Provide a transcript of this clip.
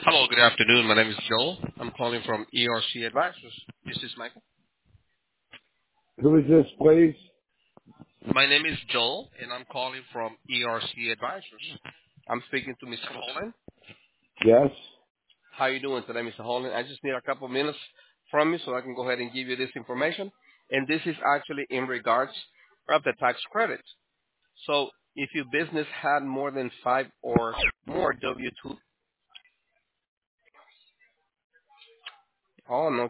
Hello, good afternoon. My name is Joel. I'm calling from ERC Advisors. This is Michael. Who is this, please? My name is Joel, and I'm calling from ERC Advisors. I'm speaking to Mr. Holland. Yes. How are you doing today, Mr. Holland? I just need a couple of minutes from you so I can go ahead and give you this information. And this is actually in regards of the tax credits. So if your business had more than 5 or more W-2, oh, no